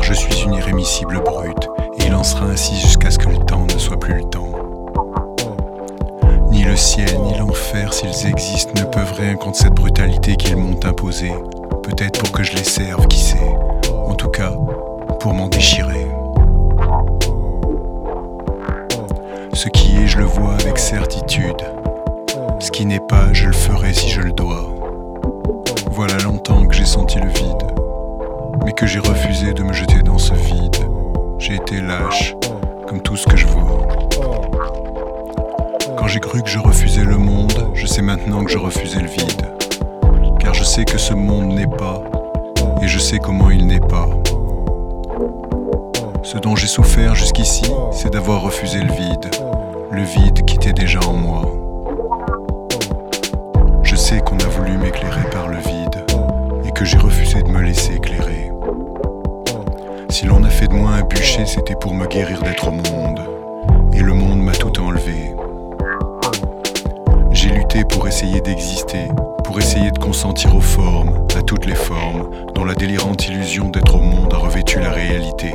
je suis une irrémissible brute, et il en sera ainsi jusqu'à ce que le temps ne soit plus le temps. Ni le ciel, ni l'enfer, s'ils existent, ne peuvent rien contre cette brutalité qu'ils m'ont imposée. Peut-être pour que je les serve, qui sait. En tout cas, pour m'en déchirer. Ce qui est, je le vois avec certitude. Ce qui n'est pas, je le ferai si je le dois. Voilà longtemps que j'ai senti le vide, mais que j'ai refusé de me jeter dans ce vide. J'ai été lâche, comme tout ce que je vois. Quand j'ai cru que je refusais le monde, je sais maintenant que je refusais le vide. Car je sais que ce monde n'est pas, et je sais comment il n'est pas. Ce dont j'ai souffert jusqu'ici, c'est d'avoir refusé le vide qui était déjà en moi. Je sais qu'on a voulu m'éclairer par le vide, et que j'ai refusé de me laisser éclairer. Si l'on a fait de moi un bûcher, c'était pour me guérir d'être au monde, et le monde m'a tout enlevé. J'ai lutté pour essayer d'exister, pour essayer de consentir aux formes, à toutes les formes, dont la délirante illusion d'être au monde a revêtu la réalité.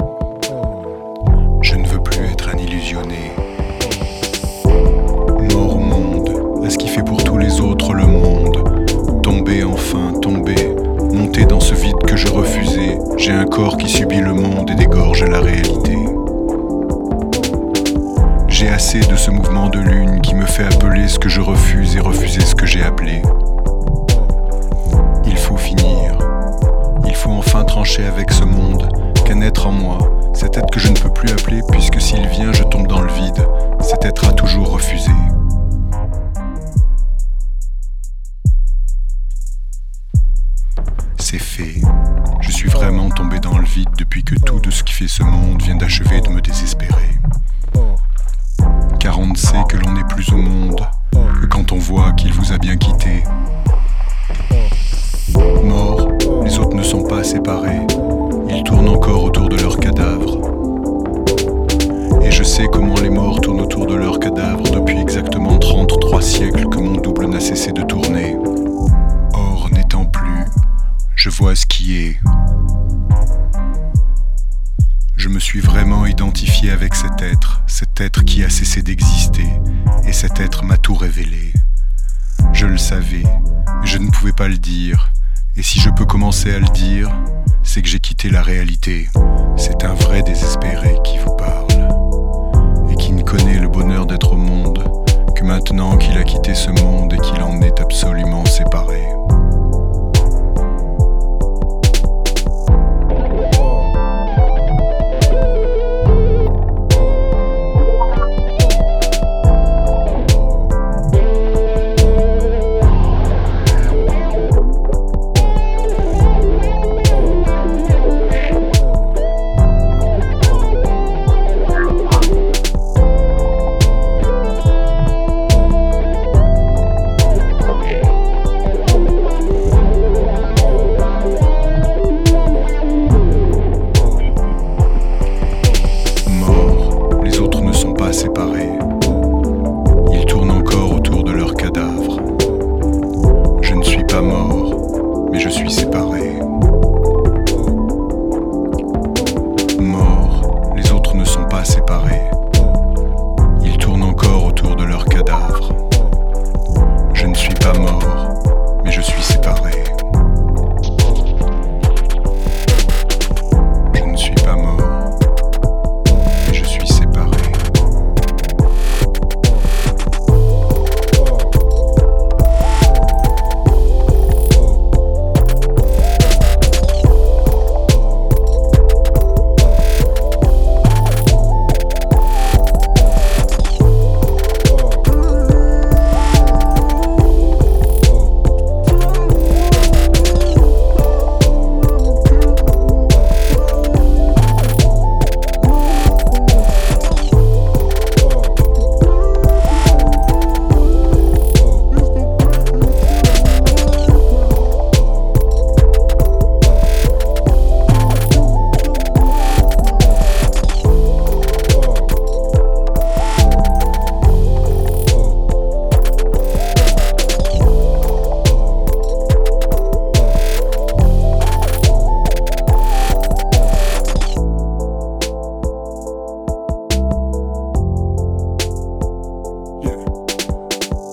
Je ne veux plus être un illusionné. Mort au monde, à ce qui fait pour tous les autres le monde. Tomber enfin, tomber, monter dans ce vide que je refusais. J'ai un corps qui subit le monde et dégorge la réalité. J'ai assez de ce mouvement de lune qui me fait appeler ce que je refuse et refuser ce que j'ai appelé. Il faut finir. Il faut enfin trancher avec ce monde qu'un être en moi, cet être que je ne peux plus appeler puisque s'il vient je tombe dans le vide. Cet être a toujours refusé. C'est fait. Je suis vraiment tombé dans le vide depuis que tout de ce qui fait ce monde vient d'achever de me désespérer. Car on ne sait que l'on n'est plus au monde que quand on voit qu'il vous a bien quitté. Morts, les autres ne sont pas séparés. Ils tournent encore autour de leurs cadavres. Et je sais comment les morts tournent autour de leurs cadavres depuis exactement 33 siècles que mon double n'a cessé de tourner. Or, n'étant plus, je vois ce qui est. Je me suis vraiment identifié avec cet être qui a cessé d'exister, et cet être m'a tout révélé. Je le savais, mais je ne pouvais pas le dire, et si je peux commencer à le dire, c'est que j'ai quitté la réalité. C'est un vrai désespéré qui vous parle, et qui ne connaît le bonheur d'être au monde que maintenant qu'il a quitté ce monde et qu'il en est absolument séparé.